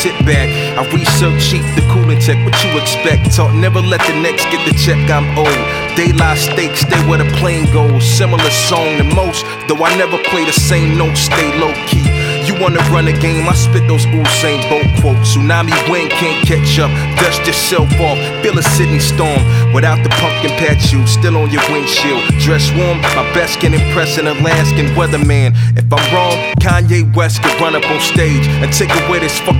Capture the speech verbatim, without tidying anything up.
sit back. I research cheap, the cooling tech, what you expect? Talk, never let the next get the check, I'm old. Daylight stakes, stay where the plane goes. Similar song to most, though I never play the same notes, stay low key. You wanna run a game, I spit those Usain Bolt quotes. Tsunami wind can't catch up, dust yourself off. Feel a Sydney storm, without the pumpkin patch shoes, still on your windshield. Dress warm, my best can impress an Alaskan weatherman. If I'm wrong, Kanye West could run up on stage and take away this fucking